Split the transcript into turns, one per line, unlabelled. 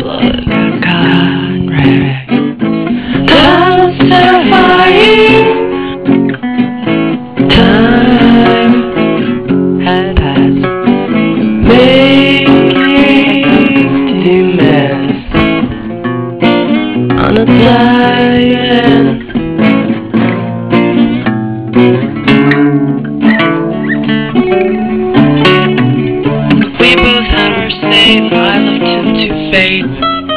blood got red. That was terrifying. Time had passed, making demands on a diet. We both had our say, I left him to fate.